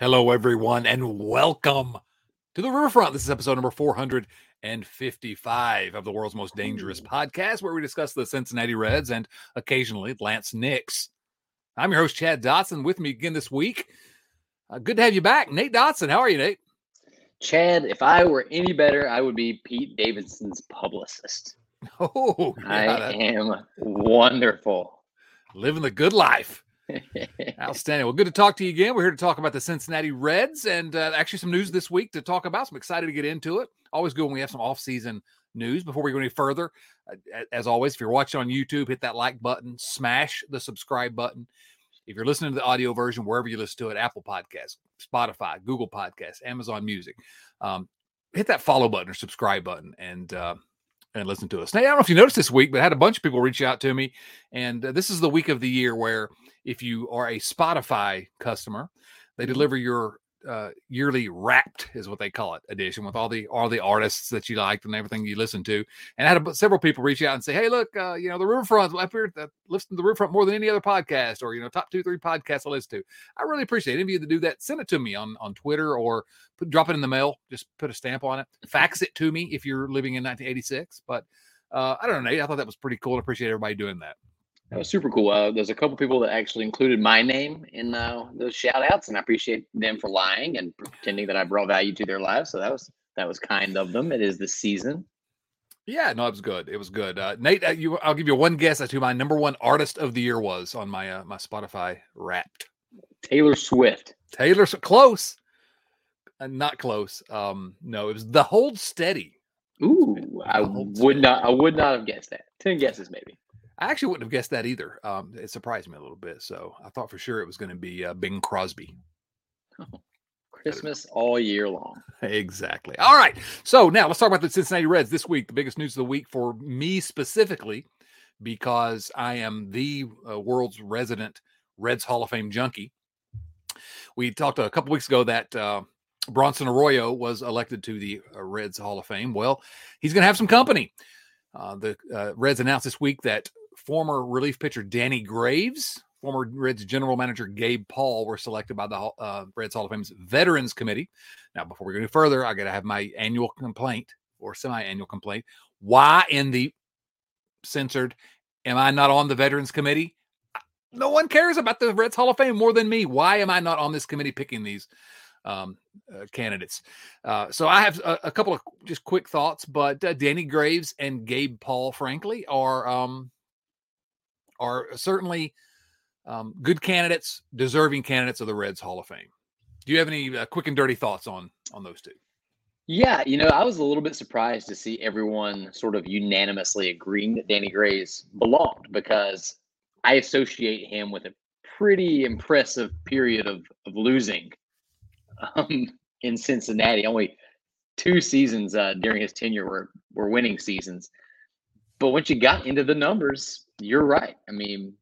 Hello, everyone, and welcome to the Riverfront. This is episode number 455 of the world's most dangerous podcast, where we discuss the Cincinnati Reds and occasionally Lance Knicks. I'm your host, Chad Dotson. With me again this week. Good to have you back, Nate Dotson. How are you, Nate? Chad, if I were any better, I would be Pete Davidson's publicist. Oh, yeah, I am wonderful. Living the good life. Outstanding. Well, good to talk to you again. We're here to talk about the Cincinnati Reds and actually some news this week to talk about. So I'm excited to get into it. Always good when we have some off-season news. Before we go any further, as always, if you're watching on YouTube, hit that like button, smash the subscribe button. If you're listening to the audio version, wherever you listen to it, Apple Podcasts, Spotify, Google Podcasts, Amazon Music, hit that follow button or subscribe button and listen to us. Now, I don't know if you noticed this week, but I had a bunch of people reach out to me, and this is the week of the year where if you are a Spotify customer, they deliver your yearly Wrapped, is what they call it, edition with all the artists that you liked and everything you listen to. And I had several people reach out and say, "Hey, look, the Riverfront up here, listen to the Riverfront more than any other podcast, or top 2-3 podcasts I listen to." I really appreciate any of you that do that. Send it to me on Twitter or drop it in the mail. Just put a stamp on it. Fax it to me if you're living in 1986. But I don't know, Nate. I thought that was pretty cool. I appreciate everybody doing that. That was super cool. There's a couple people that actually included my name in those shout outs, and I appreciate them for lying and pretending that I brought value to their lives. So that was kind of them. It is the season. Yeah, no, it was good. It was good. Nate, I'll give you one guess as to my number one artist of the year was on my my Spotify Wrapped. Taylor Swift. Close. Not close. No, it was The Hold Steady. Ooh, I would not have guessed that. 10 guesses maybe. I actually wouldn't have guessed that either. It surprised me a little bit. So I thought for sure it was going to be Bing Crosby. Oh, Christmas all year long. Exactly. All right. So now let's talk about the Cincinnati Reds this week. The biggest news of the week for me specifically, because I am the world's resident Reds Hall of Fame junkie. We talked a couple weeks ago that Bronson Arroyo was elected to the Reds Hall of Fame. Well, he's going to have some company. The Reds announced this week that former relief pitcher Danny Graves, former Reds general manager Gabe Paul were selected by the Reds Hall of Fame's Veterans Committee. Now, before we go any further, I got to have my annual complaint or semi-annual complaint. Why in the censored am I not on the Veterans Committee? No one cares about the Reds Hall of Fame more than me. Why am I not on this committee picking these candidates? So I have a couple of just quick thoughts, but Danny Graves and Gabe Paul, frankly, are certainly good candidates, deserving candidates of the Reds Hall of Fame. Do you have any quick and dirty thoughts on those two? Yeah, I was a little bit surprised to see everyone sort of unanimously agreeing that Danny Graves belonged, because I associate him with a pretty impressive period of losing in Cincinnati. Only 2 seasons during his tenure were winning seasons. But once you got into the numbers, you're right. I mean,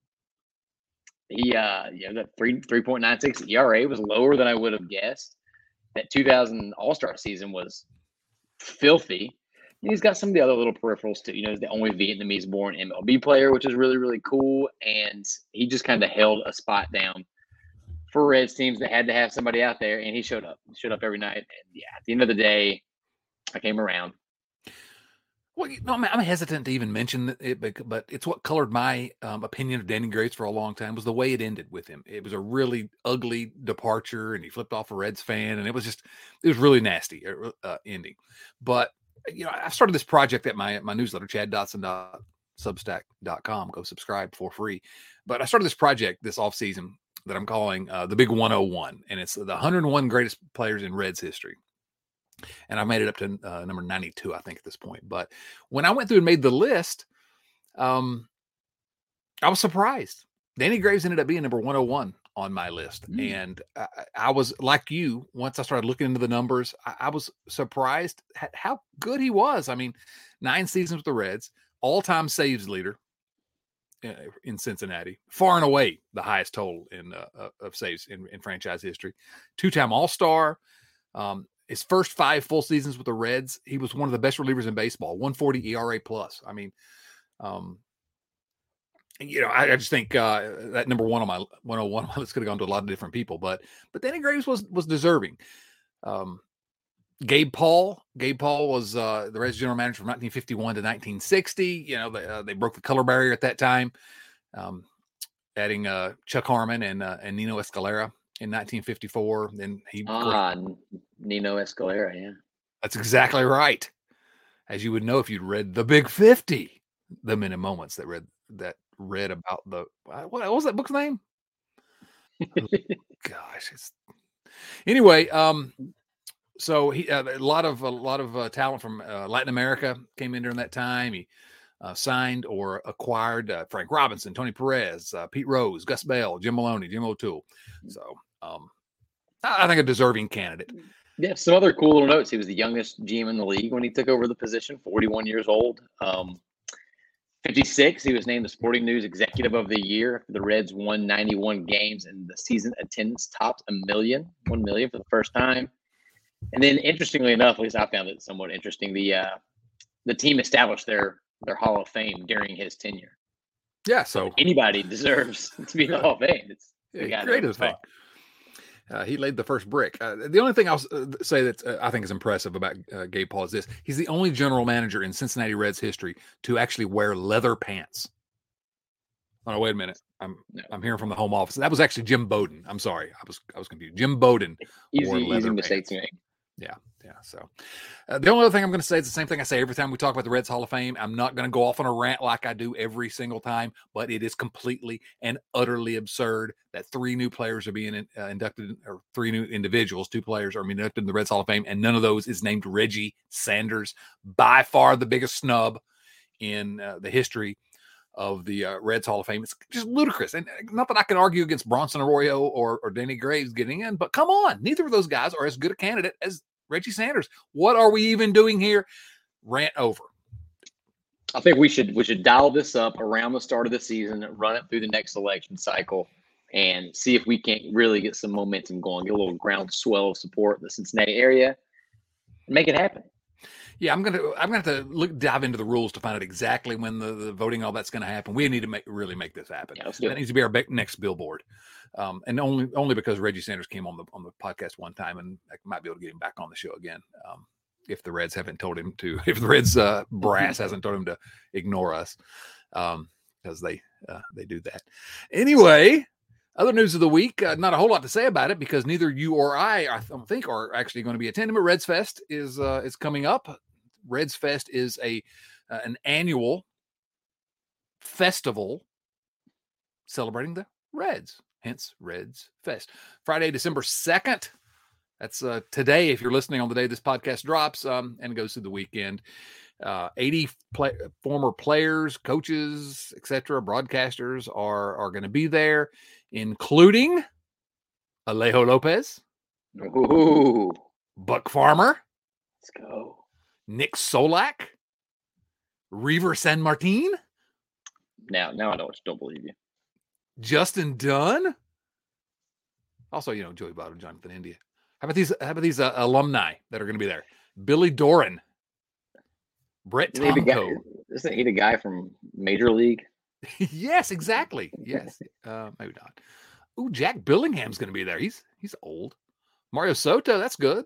he that 3.96 ERA was lower than I would have guessed. That 2000 All-Star season was filthy. And he's got some of the other little peripherals too. He's the only Vietnamese-born MLB player, which is really, really cool. And he just kind of held a spot down for Reds teams that had to have somebody out there, and he showed up. He showed up every night. And yeah, at the end of the day, I came around. Well, I'm hesitant to even mention it, but it's what colored my opinion of Danny Graves for a long time was the way it ended with him. It was a really ugly departure, and he flipped off a Reds fan, and it was really nasty ending. But I started this project at my newsletter, chaddotson.substack.com. Go subscribe for free. But I started this project this offseason that I'm calling the Big 101, and it's the 101 greatest players in Reds history. And I made it up to number 92, I think, at this point. But when I went through and made the list, I was surprised. Danny Graves ended up being number 101 on my list. And I was like you, once I started looking into the numbers, I was surprised at how good he was. I mean, 9 seasons with the Reds, all-time saves leader in Cincinnati, far and away the highest total of saves in franchise history. 2-time All-Star. His first 5 full seasons with the Reds, he was one of the best relievers in baseball, 140 ERA plus. I mean, I just think that number one on my 101 list could have gone to a lot of different people, but Danny Graves was deserving. Gabe Paul was the Reds general manager from 1951 to 1960. They broke the color barrier at that time, adding Chuck Harmon and Nino Escalera in 1954. Then Nino Escalera, yeah. That's exactly right. As you would know if you'd read The Big 50, The Men and Moments that read about the what was that book's name? Gosh, anyway. So he a lot of talent from Latin America came in during that time. He signed or acquired Frank Robinson, Tony Perez, Pete Rose, Gus Bell, Jim Maloney, Jim O'Toole. So I think a deserving candidate. Yeah, some other cool little notes. He was the youngest GM in the league when he took over the position, 41 years old. 56, he was named the Sporting News Executive of the Year. The Reds won 91 games, and the season attendance topped 1 million for the first time. And then, interestingly enough, at least I found it somewhat interesting, the team established their Hall of Fame during his tenure. Yeah, so anybody deserves to be in the Hall of Fame. It's great as thing. He laid the first brick. The only thing I'll say that I think is impressive about Gabe Paul is this: he's the only general manager in Cincinnati Reds history to actually wear leather pants. Oh no, wait a minute. I'm hearing from the home office. That was actually Jim Bowden. I'm sorry, I was confused. Jim Bowden wore leather mistake pants. To make. Yeah. So the only other thing I'm going to say is the same thing I say every time we talk about the Reds Hall of Fame. I'm not going to go off on a rant like I do every single time, but it is completely and utterly absurd that 3 new players are being inducted, or 3 new individuals, 2 players are being inducted in the Reds Hall of Fame, and none of those is named Reggie Sanders, by far the biggest snub in the history of the Reds Hall of Fame. It's just ludicrous. And not that I can argue against Bronson Arroyo or Danny Graves getting in, but come on, neither of those guys are as good a candidate as Reggie Sanders. What are we even doing here? Rant over. I think we should dial this up around the start of the season, run it through the next election cycle, and see if we can't really get some momentum going, get a little groundswell of support in the Cincinnati area, and make it happen. Yeah, I'm gonna have to dive into the rules to find out exactly when the voting, all that's going to happen. We need to really make this happen. Yeah, that needs to be our next billboard, and only because Reggie Sanders came on the podcast one time, and I might be able to get him back on the show again. If the Reds haven't told him to, if the Reds brass hasn't told him to ignore us, because they do that. Anyway, other news of the week, not a whole lot to say about it because neither you or I don't think, are actually going to be attending. But Reds Fest is coming up. Reds Fest is an annual festival celebrating the Reds, hence Reds Fest. Friday, December 2nd. That's today, if you're listening on the day this podcast drops, and goes through the weekend. 80 former players, coaches, etc., broadcasters are going to be there, including Alejo Lopez, Ooh. Buck Farmer, let's go, Nick Solak, Reiver San Martin. Now I don't believe you. Justin Dunn. Also, Joey Votto, Jonathan India. How about these alumni that are going to be there? Billy Doran, Brett Tomko. Isn't he the guy from Major League? Yes, exactly. Yes, maybe not. Ooh, Jack Billingham's going to be there. He's old. Mario Soto, that's good.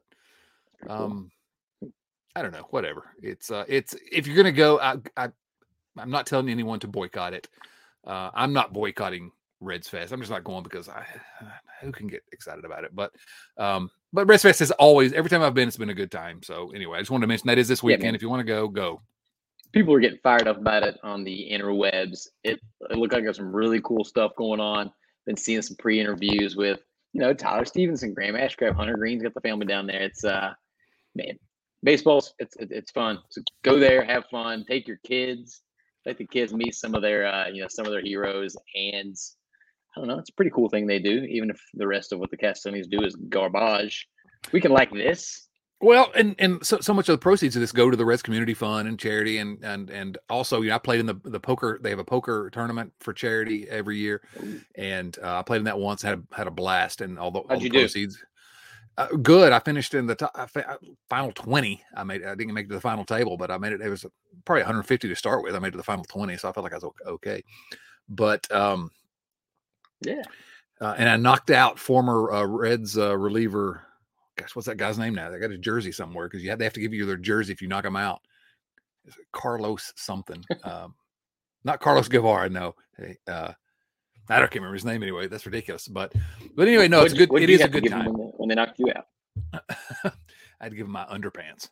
I don't know. Whatever. It's if you're going to go, I'm not telling anyone to boycott it. I'm not boycotting Reds Fest. I'm just not going because who can get excited about it? But Reds Fest is always, every time I've been, it's been a good time. So anyway, I just wanted to mention that is this weekend. If you want to go, go. People are getting fired up about it on the interwebs. It looked like there's some really cool stuff going on. Been seeing some pre-interviews with, Tyler Stevenson, Graham Ashcraft, Hunter Green's got the family down there. It's man, baseball's it's fun. So go there, have fun, take your kids, let the kids meet some of their some of their heroes, and I don't know, it's a pretty cool thing they do, even if the rest of what the Castaneers do is garbage. We can like this. Well, and so much of the proceeds of this go to the Reds Community Fund and charity, and also, I played in the poker. They have a poker tournament for charity every year, and I played in that once. Had a blast, and all the proceeds. Good. I finished in the final 20. I didn't make it to the final table, but I made it. It was probably 150 to start with. I made it to the final 20, so I felt like I was okay. But Yeah. And I knocked out former Reds reliever. Gosh, what's that guy's name now? They got a jersey somewhere because they have to give you their jersey if you knock them out. Is it Carlos something? Not Carlos Guevara. No, hey, I don't can't remember his name anyway. That's ridiculous. But anyway, no, it's good. It is a good time. When they knocked you out, I had to give him my underpants.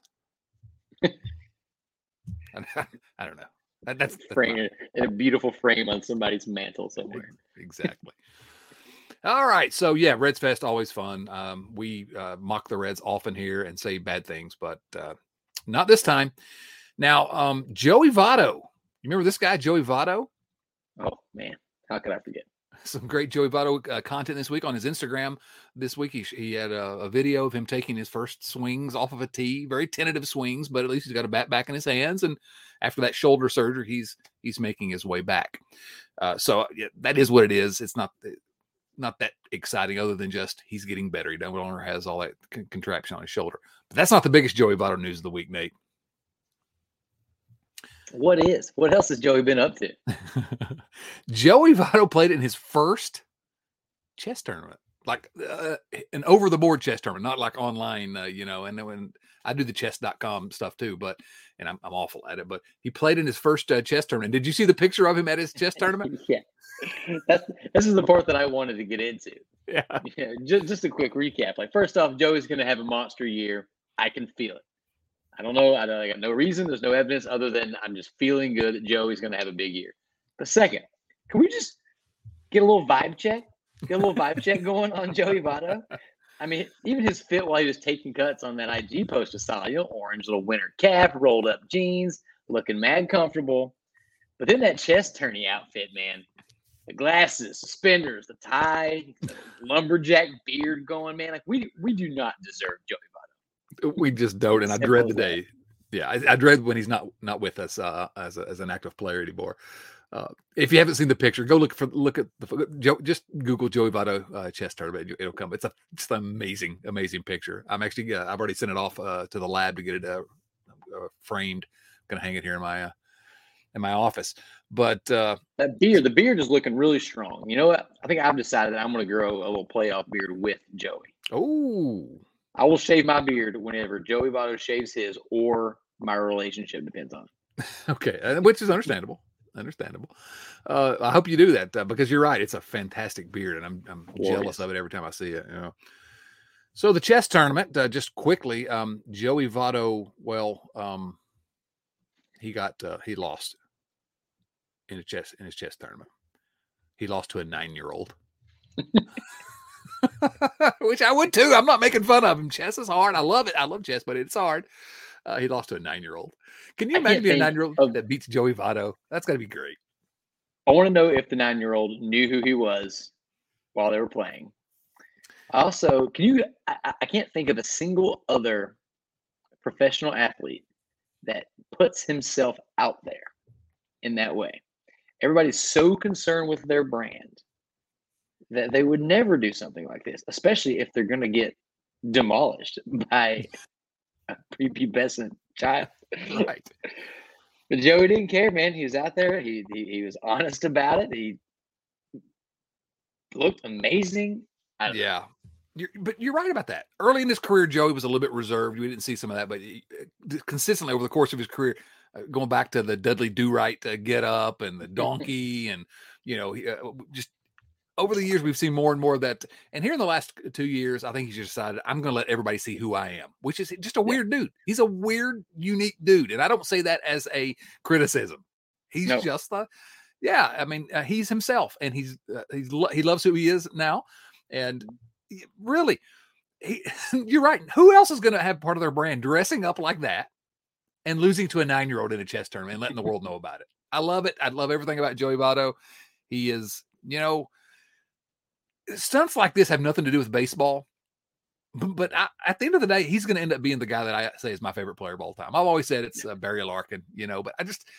I don't know. That's frame in a beautiful frame on somebody's mantle somewhere. Exactly. All right. So, yeah, Reds Fest, always fun. We mock the Reds often here and say bad things, but not this time. Now, Joey Votto. You remember this guy, Joey Votto? Oh, man. How could I forget? Some great Joey Votto content this week on his Instagram. This week, he had a video of him taking his first swings off of a tee. Very tentative swings, but at least he's got a bat back in his hands. And after that shoulder surgery, he's making his way back. So yeah, that is what it is. It's not that exciting other than just he's getting better. He no longer has all that contraction on his shoulder. But that's not the biggest Joey Votto news of the week, Nate. What is? What else has Joey been up to? Joey Votto played in his first chess tournament, like an over-the-board chess tournament, not like online, and then when I do the chess.com stuff too, and I'm awful at it, but he played in his first chess tournament. Did you see the picture of him at his chess tournament? Yeah. This is the part that I wanted to get into. Yeah. Just a quick recap. Like, first off, Joey's going to have a monster year. I can feel it. I don't know. I got no reason. There's no evidence other than I'm just feeling good that Joey's going to have a big year. The second, can we just get a little vibe check? Get a little vibe check going on Joey Votto? I mean, even his fit while he was taking cuts on that IG post was solid. Orange little winter cap, rolled up jeans, looking mad comfortable. But then that chest tourney outfit, man. The glasses, suspenders, the tie, the lumberjack beard going, man. Like, we do not deserve Joey Votto. We just don't, and I dread the day. Yeah, I dread when he's not with us as an active player anymore. If you haven't seen the picture, go look at just Google Joey Votto chess tournament. It'll come. It's just an amazing picture. I'm actually I've already sent it off to the lab to get it framed. I'm gonna hang it here in my office. But the beard is looking really strong. You know what? I think I've decided that I'm going to grow a little playoff beard with Joey. Oh, I will shave my beard whenever Joey Votto shaves his, or my relationship depends on it. Okay, which is understandable. I hope you do that because you're right. It's a fantastic beard, and I'm jealous of it every time I see it. So the chess tournament, just quickly, Joey Votto. Well, he lost in his chess tournament. He lost to a 9-year-old. Which I would too. I'm not making fun of him. Chess is hard. I love it. I love chess, but it's hard. He lost to a 9-year-old. Can you imagine being a 9-year-old that beats Joey Votto? That's got to be great. I want to know if the 9-year-old knew who he was while they were playing. Also, I can't think of a single other professional athlete that puts himself out there in that way. Everybody's so concerned with their brand that they would never do something like this, especially if they're going to get demolished by a prepubescent child. Right. But Joey didn't care, man. He was out there. He was honest about it. He looked amazing. Yeah. But you're right about that. Early in his career, Joey was a little bit reserved. We didn't see some of that, but consistently over the course of his career, going back to the Dudley Do-Right get up and the donkey and, just over the years, we've seen more and more of that. And here in the last 2 years, I think he's just decided, I'm going to let everybody see who I am, which is just a weird dude. He's a weird, unique dude. And I don't say that as a criticism. He's just he's himself, and he loves who he is now. And really, you're right. Who else is going to have part of their brand dressing up like that and losing to a 9-year-old in a chess tournament and letting the world know about it? I love it. I love everything about Joey Votto. He is, stunts like this have nothing to do with baseball, but at the end of the day, he's going to end up being the guy that I say is my favorite player of all time. I've always said it's Barry Larkin, but I just,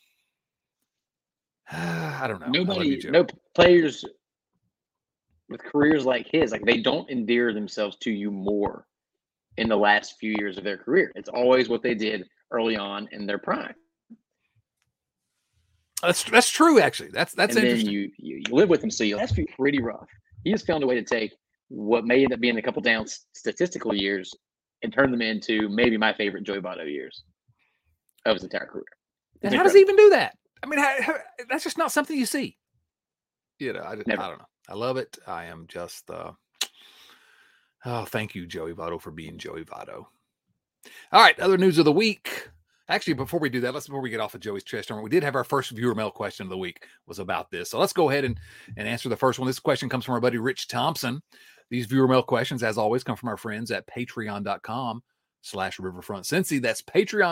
I don't know. No players with careers like his, like, they don't endear themselves to you more in the last few years of their career. It's always what they did early on in their prime. That's true, actually. That's and interesting. then you live with him, so that's pretty rough. He has found a way to take what may end up being a couple down statistical years and turn them into maybe my favorite Joey Votto years of his entire career. And how does he even do that? I mean, that's just not something you see. I don't know. I love it. I am just, thank you, Joey Votto, for being Joey Votto. All right, other news of the week. Actually, before we do that, before we get off of Joey's chest tournament, we did have our first viewer mail question of the week was about this. So let's go ahead and answer the first one. This question comes from our buddy Rich Thompson. These viewer mail questions, as always, come from our friends at patreon.com/RiverfrontCincy. That's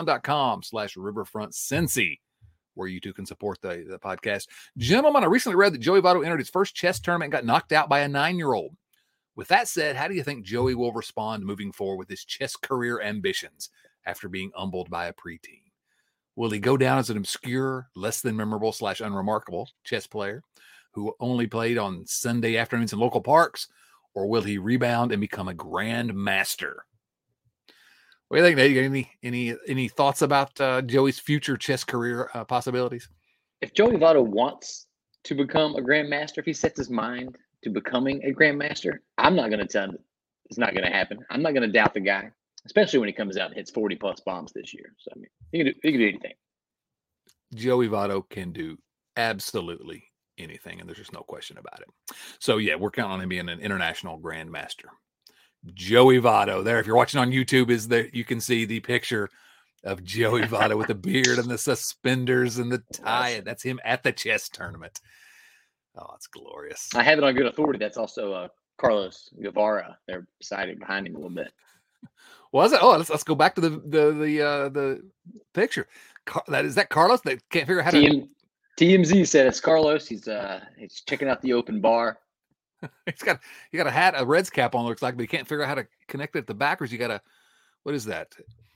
patreon.com/RiverfrontCincy, where you too can support the podcast. Gentlemen, I recently read that Joey Votto entered his first chess tournament and got knocked out by a 9-year-old. With that said, how do you think Joey will respond moving forward with his chess career ambitions after being humbled by a preteen? Will he go down as an obscure, less than memorable / unremarkable chess player who only played on Sunday afternoons in local parks, or will he rebound and become a grand master? What do you think, Nate? You got any thoughts about Joey's future chess career possibilities? If Joey Votto wants to become a grandmaster, if he sets his mind to becoming a grandmaster, I'm not going to tell him it's not going to happen. I'm not going to doubt the guy, especially when he comes out and hits 40-plus bombs this year. So, I mean, he can do anything. Joey Votto can do absolutely anything, and there's just no question about it. So, yeah, we're counting on him being an international grandmaster. Joey Votto there. If you're watching on YouTube, you can see the picture of Joey Votto with the beard and the suspenders and the tie. That's him at the chess tournament. Oh, it's glorious. I have it on good authority. That's also Carlos Guevara. They're beside behind him a little bit. Was it? Oh, let's go back to the picture. Is that Carlos? That can't figure out how to. TMZ said it's Carlos. He's checking out the open bar. He got a hat, a Reds cap on, looks like, but he can't figure out how to connect it at the back. Or is he got what is that?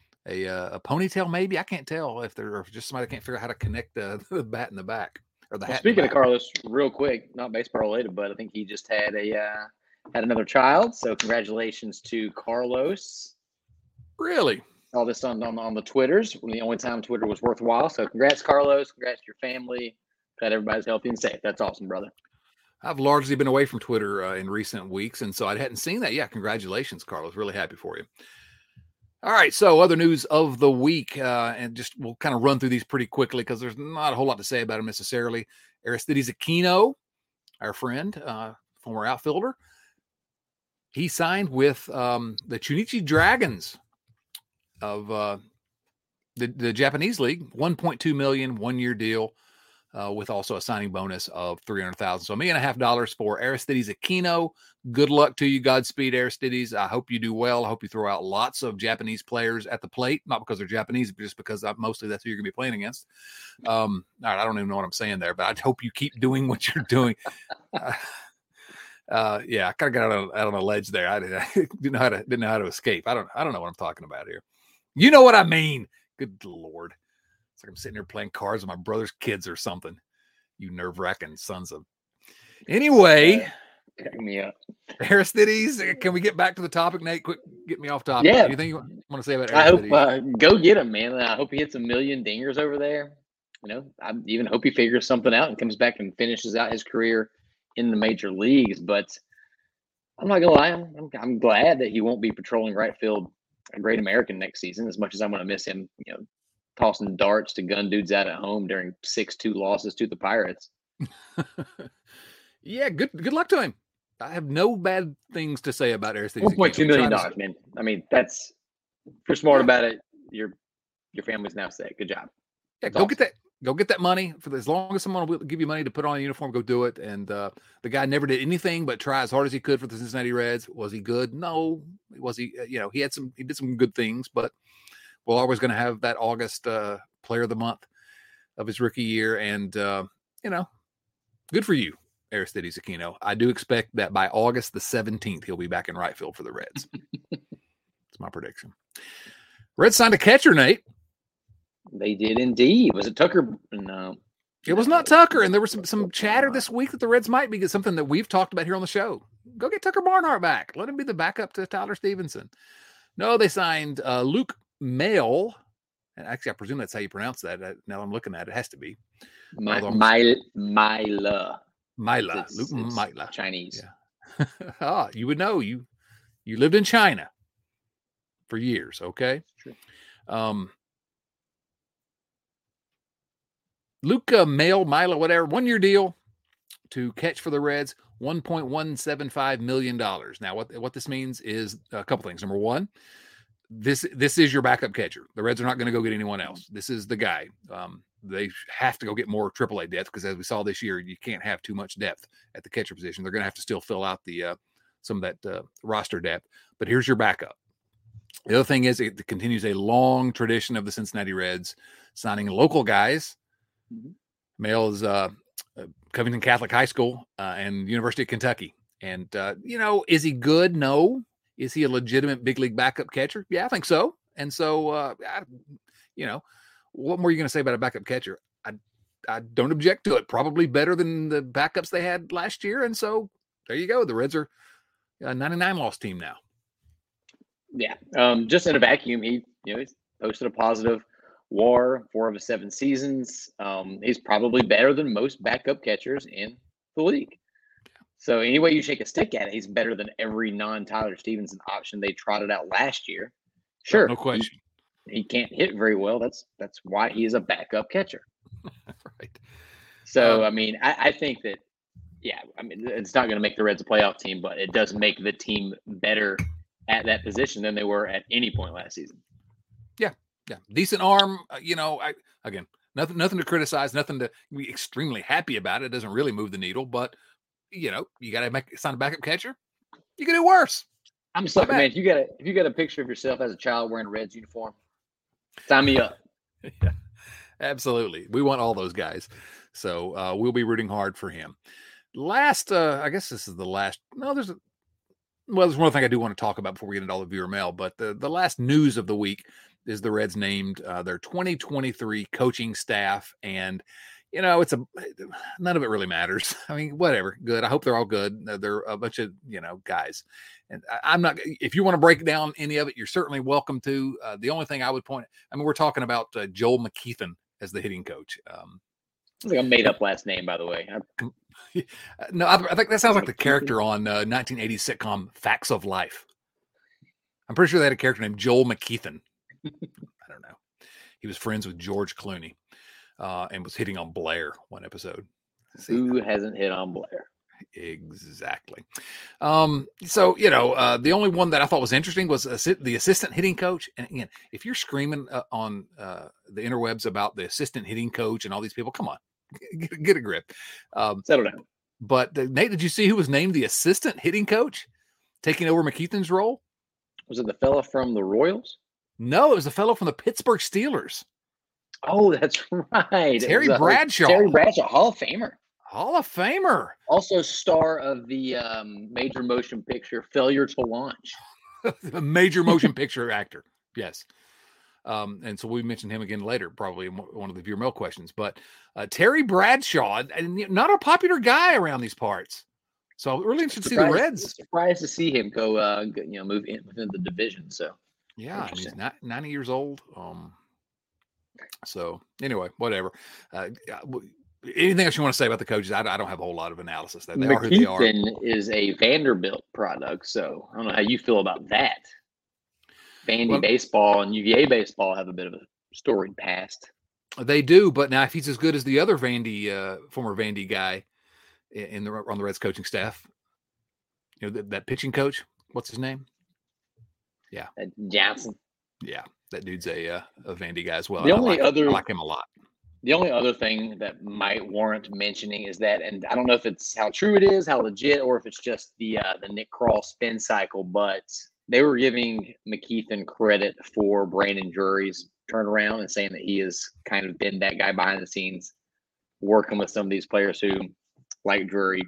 A ponytail, maybe? I can't tell if just somebody can't figure out how to connect the bat in the back or the hat. Speaking of Carlos, real quick, not baseball related, but I think he just had another child. So congratulations to Carlos. Really? All this on the Twitters. The only time Twitter was worthwhile. So congrats, Carlos. Congrats to your family. Glad everybody's healthy and safe. That's awesome, brother. I've largely been away from Twitter in recent weeks, and so I hadn't seen that. Yeah, congratulations, Carlos. Really happy for you. All right, so other news of the week, and just we'll kind of run through these pretty quickly because there's not a whole lot to say about him necessarily. Aristides Aquino, our friend, former outfielder, he signed with the Chunichi Dragons of the Japanese league, $1.2 million, 1-year deal. With also a signing bonus of $300,000. So $1.5 million for Aristides Aquino. Good luck to you. Godspeed, Aristides. I hope you do well. I hope you throw out lots of Japanese players at the plate, not because they're Japanese, but just because mostly that's who you're going to be playing against. All right, I don't even know what I'm saying there, but I hope you keep doing what you're doing. Yeah, I kind of got out on a ledge there. I didn't know how to escape. I don't know what I'm talking about here. You know what I mean? Good Lord. Like I'm sitting here playing cards with my brother's kids or something. You nerve-wracking sons of. Anyway, cracking me up. Aristides, can we get back to the topic, Nate? Quick, get me off topic. Yeah. Anything you want to say about Aristides? I hope go get him, man. I hope he hits 1 million dingers over there. I even hope he figures something out and comes back and finishes out his career in the major leagues. But I'm not gonna lie, I'm glad that he won't be patrolling right field a Great American next season. As much as I'm gonna miss him, tossing darts to gun dudes out at home during 6-2 losses to the Pirates. Yeah, good luck to him. I have no bad things to say about Aristides. $1.2 million, man. I mean, that's if you're smart about it, your family's now set. Good job. Yeah, go get that money for as long as someone will give you money to put on a uniform, go do it. And the guy never did anything but try as hard as he could for the Cincinnati Reds. Was he good? No. Was he? He did some good things, but we're always going to have that August player of the month of his rookie year. And, good for you, Aristides Aquino. I do expect that by August the 17th, he'll be back in right field for the Reds. That's my prediction. Reds signed a catcher, Nate. They did indeed. Was it Tucker? No. It was not Tucker. And there was some chatter this week that the Reds might be something that we've talked about here on the show. Go get Tucker Barnhart back. Let him be the backup to Tyler Stevenson. No, they signed Luke Mail, and actually I presume that's how you pronounce that. Now I'm looking at it, has to be. Myla. Luke Myla. Chinese. Yeah. You would know. You lived in China for years, okay? True. Luca Myla, whatever, 1-year deal to catch for the Reds, $1.175 million. Now, what this means is a couple things. Number one, this is your backup catcher. The Reds are not going to go get anyone else. This is the guy. They have to go get more AAA depth because, as we saw this year, you can't have too much depth at the catcher position. They're going to have to still fill out the some of that roster depth. But here's your backup. The other thing is it continues a long tradition of the Cincinnati Reds signing local guys. Male is Covington Catholic High School and University of Kentucky. And, is he good? No. Is he a legitimate big league backup catcher? Yeah, I think so. And so, what more are you going to say about a backup catcher? I don't object to it. Probably better than the backups they had last year. And so there you go. The Reds are a 99-loss team now. Yeah. Just in a vacuum, he's posted a positive WAR 4 of his 7 seasons. He's probably better than most backup catchers in the league. So any way you shake a stick at it, he's better than every non-Tyler Stevenson option they trotted out last year. Sure. No question. He can't hit very well. That's why he is a backup catcher. Right. So, I think that, it's not going to make the Reds a playoff team, but it does make the team better at that position than they were at any point last season. Yeah. Decent arm. Again, nothing to criticize, nothing to be extremely happy about. It doesn't really move the needle, but you got to sign a backup catcher. You can do worse. I'm sorry, man. If you got a picture of yourself as a child wearing a Reds uniform, sign me up. Yeah, absolutely. We want all those guys. So we'll be rooting hard for him. Last, I guess this is the last. No, there's one thing I do want to talk about before we get into all the viewer mail. But the last news of the week is the Reds named their 2023 coaching staff, and it's none of it really matters. I mean, whatever. Good. I hope they're all good. They're a bunch of guys, and I'm not. If you want to break down any of it, you're certainly welcome to. The only thing I would point. We're talking about Joel McKeithen as the hitting coach. It's like a made-up last name, by the way. No, I think that sounds like the character on 1980s sitcom Facts of Life. I'm pretty sure they had a character named Joel McKeithen. I don't know. He was friends with George Clooney and was hitting on Blair one episode. Who hasn't hit on Blair? Exactly. The only one that I thought was interesting was the assistant hitting coach. And again, if you're screaming on the interwebs about the assistant hitting coach and all these people, come on, get a grip. Settle down. But Nate, did you see who was named the assistant hitting coach, taking over McKeithen's role? Was it the fella from the Royals? No, it was the fellow from the Pittsburgh Steelers. Oh, that's right. Terry Bradshaw. Terry Bradshaw, Hall of Famer. Hall of Famer. Also star of the major motion picture Failure to Launch. A major motion picture actor. Yes. And so we mentioned him again later, probably in one of the viewer mail questions. But Terry Bradshaw, not a popular guy around these parts. So I'm really interested to see the Reds. Surprised to see him go, move in within the division. So yeah, he's 90 years old. So anyway, whatever. Anything else you want to say about the coaches? I don't have a whole lot of analysis. They are who they are. McKeithen is a Vanderbilt product, so I don't know how you feel about that. Vandy baseball and UVA baseball have a bit of a storied past. They do, but now if he's as good as the other former Vandy guy on the Reds coaching staff, that pitching coach, what's his name? Yeah, Johnson. Yeah, that dude's a Vandy guy as well. I like him a lot. The only other thing that might warrant mentioning is that, and I don't know if it's how true it is, how legit, or if it's just the Nick Krall spin cycle, but they were giving McKeithen credit for Brandon Drury's turnaround and saying that he has kind of been that guy behind the scenes working with some of these players who, like Drury,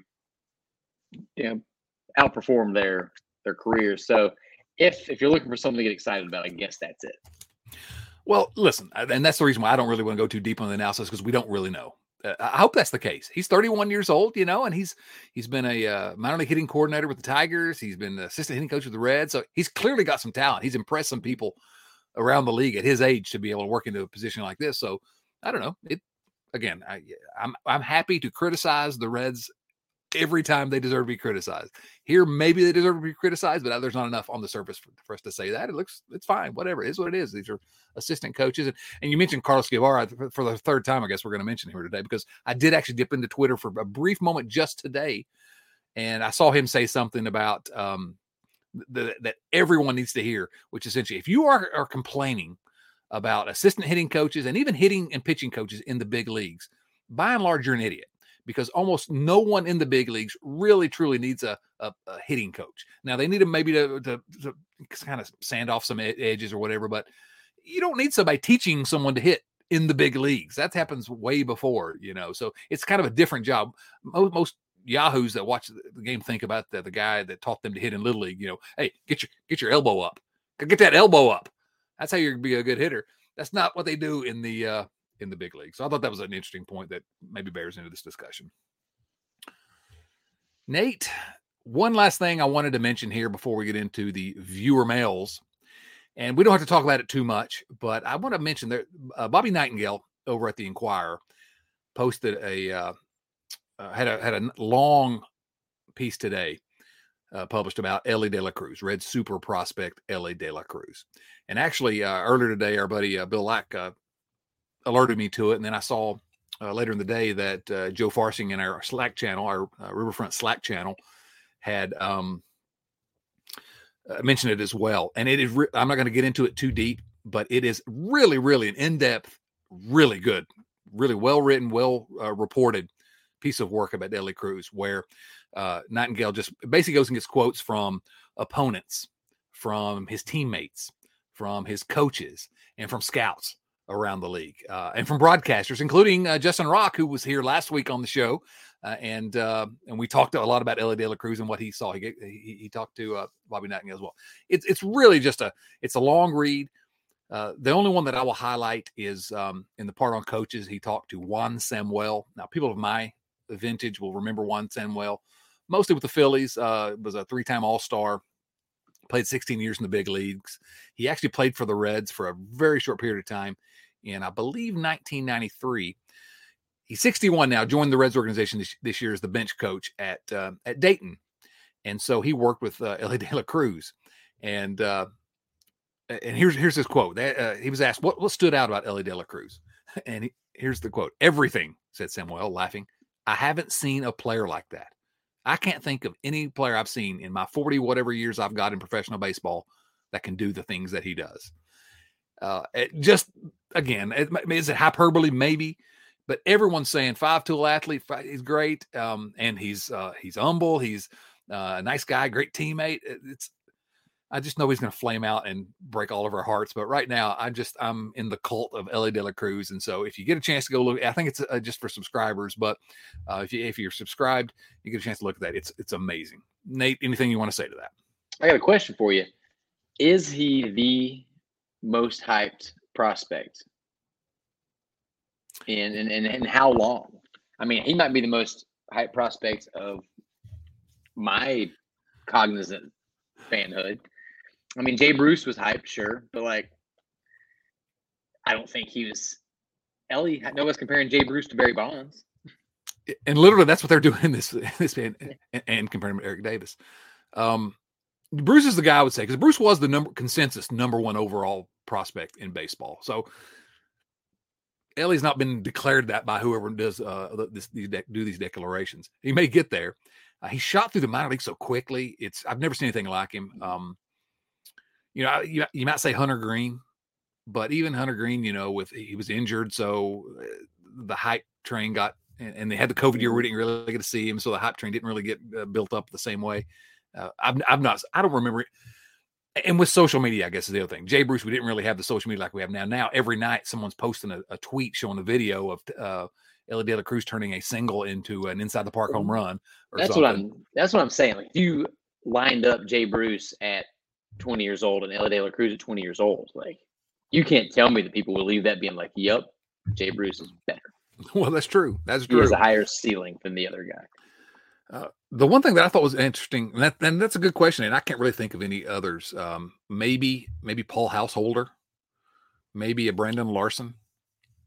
outperform their careers. So if you're looking for something to get excited about, I guess that's it. Well, listen, and that's the reason why I don't really want to go too deep on the analysis, because we don't really know. I hope that's the case. He's 31 years old, and he's been a minor league hitting coordinator with the Tigers. He's been the assistant hitting coach with the Reds. So he's clearly got some talent. He's impressed some people around the league at his age to be able to work into a position like this. So I don't know. again, I'm happy to criticize the Reds every time they deserve to be criticized. Here, maybe they deserve to be criticized, but there's not enough on the surface for us to say that. It's fine. Whatever. It is what it is. These are assistant coaches. And you mentioned Carlos Guevara for the third time, I guess we're going to mention him here today, because I did actually dip into Twitter for a brief moment just today. And I saw him say something about that everyone needs to hear, which essentially, if you are complaining about assistant hitting coaches and even hitting and pitching coaches in the big leagues, by and large, you're an idiot. Because almost no one in the big leagues really, truly needs a hitting coach. Now, they need him maybe to kind of sand off some edges or whatever, but you don't need somebody teaching someone to hit in the big leagues. That happens way before, so it's kind of a different job. Most yahoos that watch the game think about the guy that taught them to hit in Little League, hey, get your elbow up. Get that elbow up. That's how you're going to be a good hitter. That's not what they do in the big league. So I thought that was an interesting point that maybe bears into this discussion. Nate, one last thing I wanted to mention here before we get into the viewer mails, and we don't have to talk about it too much, but I want to mention that Bobby Nightingale over at the Inquirer posted had a long piece today published about Elly De La Cruz, Red super prospect Elly De La Cruz. And actually earlier today, our buddy Bill Lack alerted me to it, and then I saw later in the day that Joe Farsing in our Slack channel, our Riverfront Slack channel, had mentioned it as well. And it is I'm not going to get into it too deep, but it is really, really an in-depth, really good, really well-written, well-reported piece of work about Elly Cruz, where Nightingale just basically goes and gets quotes from opponents, from his teammates, from his coaches, and from scouts around the league, and from broadcasters, including Justin Rock, who was here last week on the show, and we talked a lot about Elly De La Cruz and what he saw. He talked to Bobby Nightingale as well. It's really just a long read. The only one that I will highlight is in the part on coaches. He talked to Juan Samuel. Now, people of my vintage will remember Juan Samuel, mostly with the Phillies. Was a 3-time All-Star. Played 16 years in the big leagues. He actually played for the Reds for a very short period of time in, I believe, 1993. He's 61 now, joined the Reds organization this year as the bench coach at Dayton. And so he worked with Elly De La Cruz. And here's his quote. He was asked, what stood out about Elly De La Cruz? And here's the quote. "Everything," said Samuel, laughing. "I haven't seen a player like that. I can't think of any player I've seen in my 40 whatever years I've got in professional baseball that can do the things that he does." Is it hyperbole? Maybe, but everyone's saying 5-tool athlete. He's great, and he's humble. He's a nice guy, great teammate. I just know he's going to flame out and break all of our hearts. But right now, I'm in the cult of Elly De La Cruz, and so if you get a chance to go look, I think it's just for subscribers. But if you're subscribed, you get a chance to look at that. It's amazing. Nate, anything you want to say to that? I got a question for you. Is he the most hyped prospect? And how long? I mean, he might be the most hyped prospect of my cognizant fanhood. I mean, Jay Bruce was hyped, sure, but I don't think he was. Elly, no one's comparing Jay Bruce to Barry Bonds. And literally, that's what they're doing in this and comparing him to Eric Davis. Bruce is the guy I would say, because Bruce was the consensus number one overall prospect in baseball. So Elly's not been declared that by whoever does these declarations. He may get there. He shot through the minor league so quickly. I've never seen anything like him. You might say Hunter Green, but even Hunter Green, he was injured, so the hype train got, and they had the COVID year where we didn't really get to see him, so the hype train didn't really get built up the same way. I don't remember it. And with social media, I guess is the other thing. Jay Bruce, we didn't really have the social media like we have now. Now every night someone's posting a tweet showing a video of Elly De La Cruz turning a single into an inside the park home run. That's what I'm saying. Like, if you lined up Jay Bruce at 20 years old and Elly De La Cruz at 20 years old, you can't tell me that people will leave that being like, "Yep, Jay Bruce is better." Well, that's true. He has a higher ceiling than the other guy. The one thing that I thought was interesting, and that's a good question, and I can't really think of any others. Maybe Paul Householder, maybe a Brandon Larson.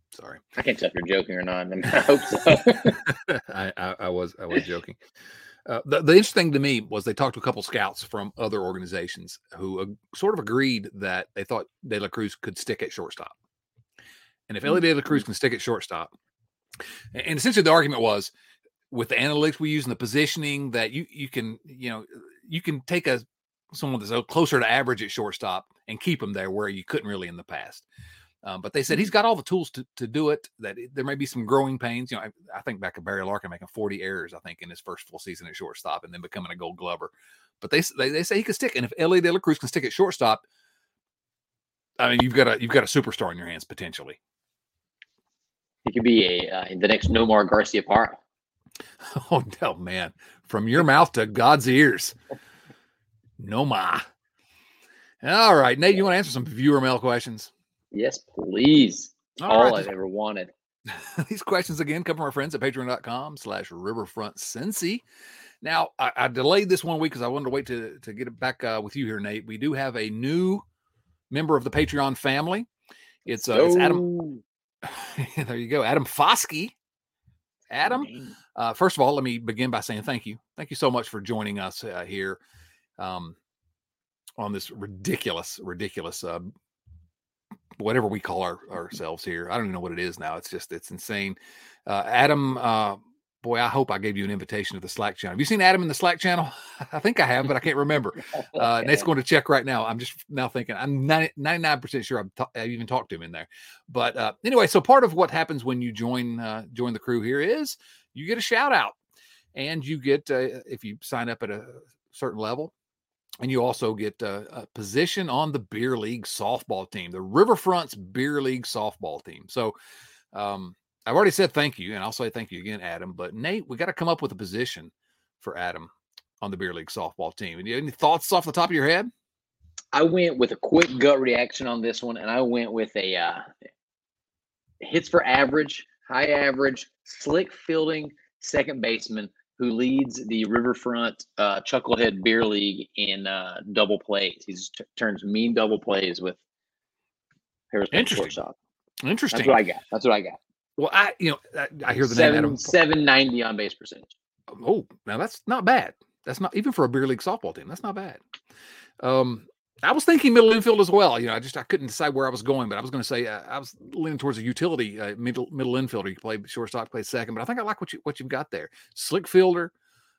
Sorry. I can't tell if you're joking or not. I mean, I hope so. I was joking. The interesting thing to me was they talked to a couple scouts from other organizations who sort of agreed that they thought De La Cruz could stick at shortstop. And if Elly De La Cruz can stick at shortstop, and essentially the argument was with the analytics we use and the positioning that you can take someone that's closer to average at shortstop and keep them there where you couldn't really in the past. But they said he's got all the tools to do it, that there may be some growing pains. I think back to Barry Larkin making 40 errors, I think, in his first full season at shortstop and then becoming a Gold Glover. But they say he could stick. And if Elly De La Cruz can stick at shortstop, I mean, you've got a superstar in your hands potentially. He could be the next Nomar Garciaparra. Oh, no, man. From your mouth to God's ears. Nomar. All right, Nate, you want to answer some viewer mail questions? Yes, please. All I've ever wanted. These questions, again, come from our friends at patreon.com/riverfrontcincy. Now, I delayed this 1 week because I wanted to wait to get it back with you here, Nate. We do have a new member of the Patreon family. It's Adam. There you go. Adam Foskey. Adam, first of all, let me begin by saying thank you. Thank you so much for joining us here on this ridiculous whatever we call ourselves here. I don't even know what it is now. It's insane. Adam, boy, I hope I gave you an invitation to the Slack channel. Have you seen Adam in the Slack channel? I think I have, but I can't remember. Nate's going to check right now. I'm just now thinking I'm 99% sure I've even talked to him in there. But anyway, so part of what happens when you join the crew here is you get a shout out, and you get if you sign up at a certain level. And you also get a position on the Beer League softball team, the Riverfront's Beer League softball team. So I've already said thank you, and I'll say thank you again, Adam. But Nate, we got to come up with a position for Adam on the Beer League softball team. And you have any thoughts off the top of your head? I went with a quick gut reaction on this one, and I went with a hits for average, high average, slick fielding second baseman who leads the Riverfront Chucklehead Beer League in double plays. He turns mean double plays with Harrisburg shortstop. Interesting. That's what I got. Well, I hear the name Adam. 790 on base percentage. Oh, now that's not bad. That's not even for a Beer League softball team. That's not bad. I was thinking middle infield as well. I couldn't decide where I was going, but I was going to say I was leaning towards a utility middle infielder. You can play shortstop, play second, but I think I like what you've got there. Slick fielder,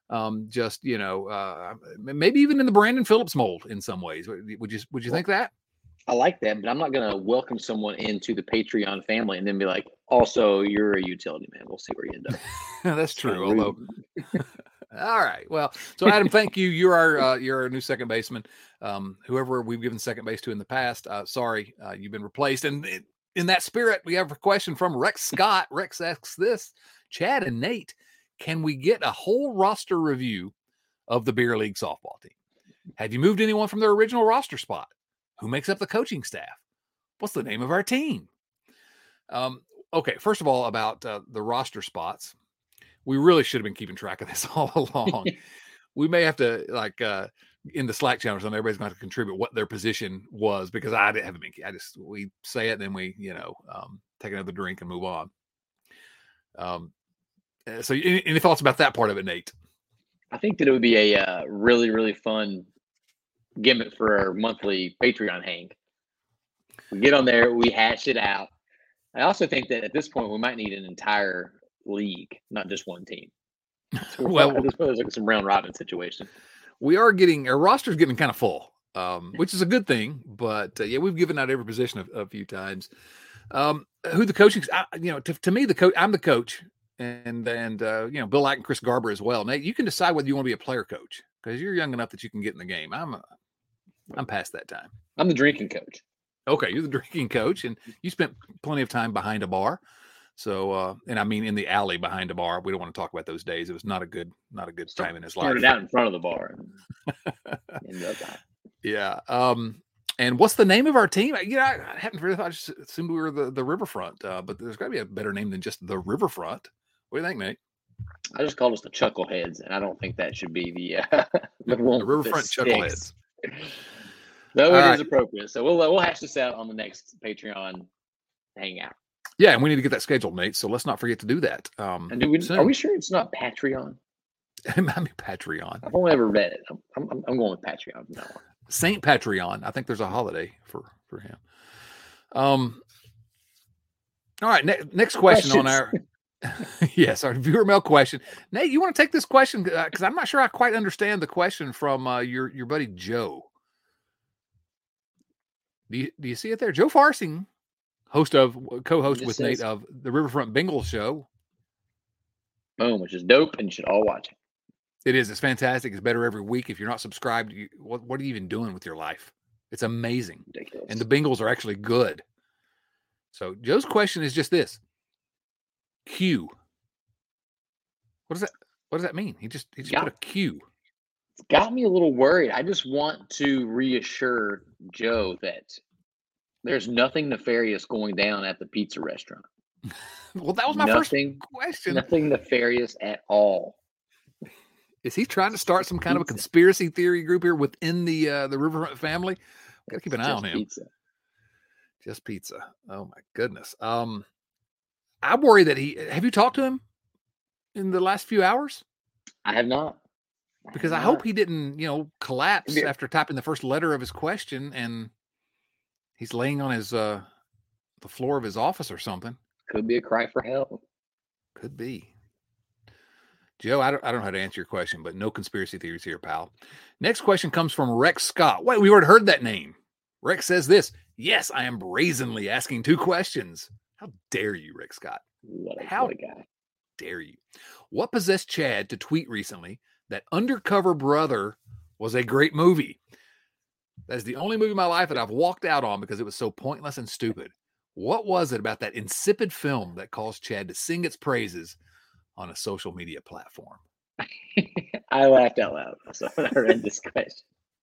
maybe even in the Brandon Phillips mold in some ways. Would you think that? I like that, but I'm not going to welcome someone into the Patreon family and then be like, also, you're a utility man. We'll see where you end up. That's true. Although, all right. Well, so Adam, thank you. You're our new second baseman. Whoever we've given second base to in the past, sorry, you've been replaced. And in that spirit, we have a question from Rex Scott. Rex asks this: Chad and Nate, can we get a whole roster review of the Beer League softball team? Have you moved anyone from their original roster spot? Who makes up the coaching staff? What's the name of our team? Okay, first of all, about the roster spots, we really should have been keeping track of this all along. We may have to, in the Slack channel or something, everybody's going to have to contribute what their position was, because I haven't been. We say it, and then we, take another drink and move on. So, any thoughts about that part of it, Nate? I think that it would be a really, really fun gimmick for our monthly Patreon hang. We get on there, we hash it out. I also think that at this point we might need an entire league, not just one team. So well, this was like some round robin situation. Our roster's getting kind of full, which is a good thing. But we've given out every position a few times. Who the coaching? To me, I'm the coach, and Bill Lack and Chris Garber as well. Nate, you can decide whether you want to be a player coach because you're young enough that you can get in the game. I'm past that time. I'm the drinking coach. Okay, you're the drinking coach, and you spent plenty of time behind a bar. So, and I mean in the alley behind a bar. We don't want to talk about those days. It was not a good time in his life. Started out in front of the bar. Yeah. And what's the name of our team? I hadn't really thought. I just assumed we were the Riverfront. But there's got to be a better name than just the Riverfront. What do you think, Nate? I just called us the Chuckleheads, and I don't think that should be the Riverfront Chuckleheads. That one is appropriate. So we'll hash this out on the next Patreon hangout. Yeah, and we need to get that scheduled, Nate. So let's not forget to do that. And are we sure it's not Patreon? It might be Patreon. I've only ever read it. I'm going with Patreon from now on. Saint Patreon. I think there's a holiday for him. All right. Next question on our yes, our viewer mail question. Nate, you want to take this question because I'm not sure I quite understand the question from your buddy Joe. Do you see it there? Joe Farsing, co-host with Nate of the Riverfront Bengals show. Boom, which is dope, and you should all watch it. It is. It's fantastic. It's better every week. If you're not subscribed, what are you even doing with your life? It's amazing. Ridiculous. And the Bengals are actually good. So Joe's question is just this. Q. What does that mean? He just put a Q. It's got me a little worried. I just want to reassure Joe that there's nothing nefarious going down at the pizza restaurant. Well, that was my first question. Nothing nefarious at all. Is he trying to start some kind of a conspiracy theory group here within the Riverfront family? Got to keep an eye on him. Just pizza. Oh my goodness. I'm worried that have you talked to him in the last few hours? I have not. Because I hope he didn't, collapse after typing the first letter of his question and he's laying on his the floor of his office or something. Could be a cry for help. Could be. Joe, I don't know how to answer your question, but no conspiracy theories here, pal. Next question comes from Rex Scott. Wait, we already heard that name. Rex says this. Yes, I am brazenly asking 2 questions. How dare you, Rex Scott? How guy. Dare you? What possessed Chad to tweet recently that Undercover Brother was a great movie? That is the only movie in my life that I've walked out on because it was so pointless and stupid. What was it about that insipid film that caused Chad to sing its praises on a social media platform? I laughed out loud when I read this question.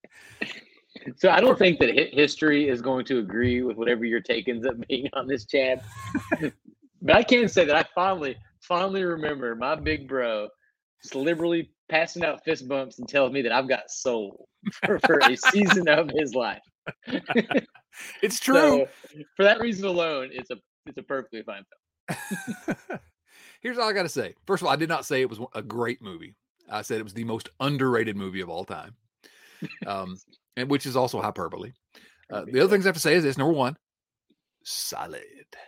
So I don't think that history is going to agree with whatever your take ends up being on this, Chad. But I can say that I fondly remember my big bro just liberally passing out fist bumps and telling me that I've got soul for a season of his life. It's true. So, for that reason alone, it's a perfectly fine film. Here's all I got to say. First of all, I did not say it was a great movie. I said it was the most underrated movie of all time, and which is also hyperbole. The other things I have to say is this. Number one, solid.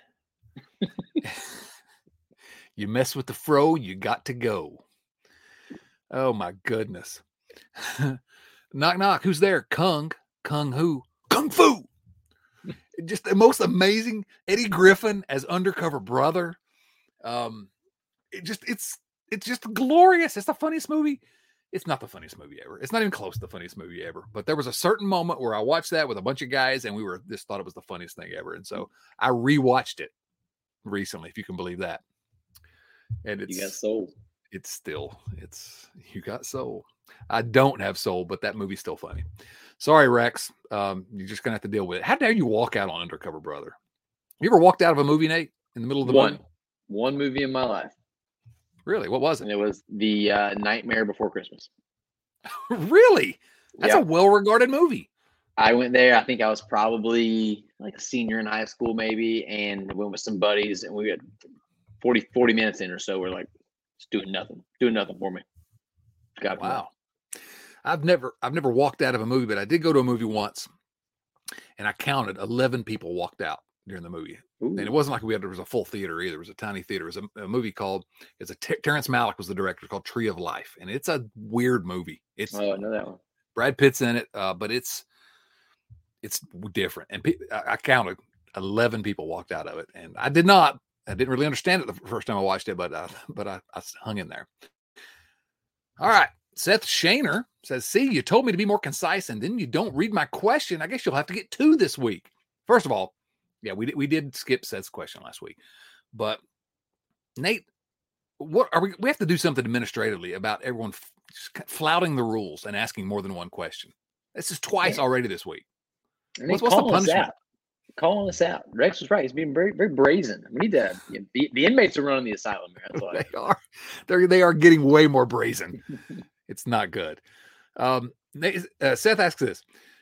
You mess with the fro, you got to go. Oh, my goodness. Knock, knock. Who's there? Kung. Kung who? Kung Fu. Just the most amazing. Eddie Griffin as Undercover Brother. It's just glorious. It's the funniest movie. It's not the funniest movie ever. It's not even close to the funniest movie ever. But there was a certain moment where I watched that with a bunch of guys and we just thought it was the funniest thing ever. And so I rewatched it recently, if you can believe that. And you got soul. You got soul. I don't have soul, but that movie's still funny. Sorry, Rex. You're just gonna have to deal with it. How dare you walk out on Undercover Brother? You ever walked out of a movie, Nate, in the middle of the movie? One movie in my life. Really? What was it? And it was the Nightmare Before Christmas. Really? That's a well-regarded movie. I went there. I think I was probably like a senior in high school, maybe, and went with some buddies, and we had 40 minutes in or so. We're like, just doing nothing for me. God, wow. I've never walked out of a movie, but I did go to a movie once, and I counted 11 people walked out during the movie. Ooh. And it wasn't like there was a full theater either. It was a tiny theater. It was a movie called, Terrence Malick was the director, called Tree of Life. And it's a weird movie. I know that one. Brad Pitt's in it, but it's different. And I counted 11 people walked out of it. And I didn't really understand it the first time I watched it, but I hung in there. All right. Seth Shaner says, see, you told me to be more concise and then you don't read my question. I guess you'll have to get 2 this week. First of all, yeah, we did skip Seth's question last week, but Nate, what are we have to do something administratively about everyone flouting the rules and asking more than one question. This is twice already this week. What's the punishment? Calling us out. Rex was right. He's being very, very brazen. We need to. The inmates are running the asylum. That's why. They are. They are getting way more brazen. It's not good. Seth asks this: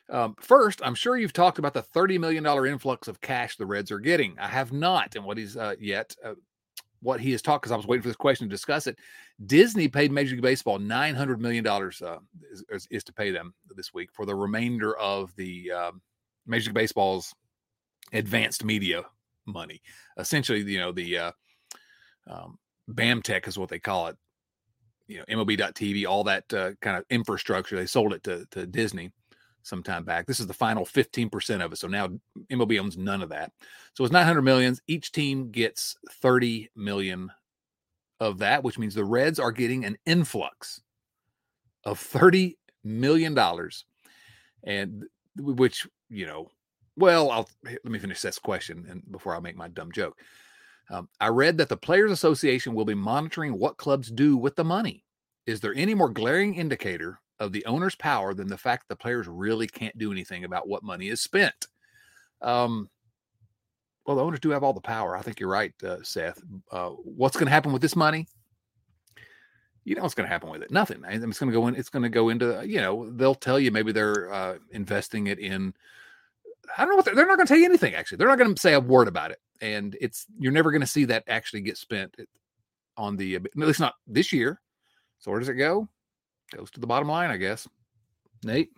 First, I'm sure you've talked about the $30 million influx of cash the Reds are getting. I have not, and what he's what he has talked, because I was waiting for this question to discuss it. Disney paid Major League Baseball $900 million is to pay them this week for the remainder of the Major League Baseball's advanced media money. Essentially, the BAMTech is what they call it. MLB.TV, all that kind of infrastructure. They sold it to Disney some time back. This is the final 15% of it. So now MLB owns none of that. So it's $900 million. Each team gets $30 million of that, which means the Reds are getting an influx of $30 million. And which, let me finish this question and before I make my dumb joke. I read that the Players Association will be monitoring what clubs do with the money. Is there any more glaring indicator of the owner's power than the fact that the players really can't do anything about what money is spent? Well, the owners do have all the power. I think you're right, Seth. What's going to happen with this money? What's going to happen with it? Nothing. It's going to go in. It's going to go into, they'll tell you maybe they're investing it in. I don't know what they're not going to tell you anything. Actually, they're not going to say a word about it. And you're never going to see that actually get spent on at least not this year. So where does it go? Goes to the bottom line, I guess. Nate?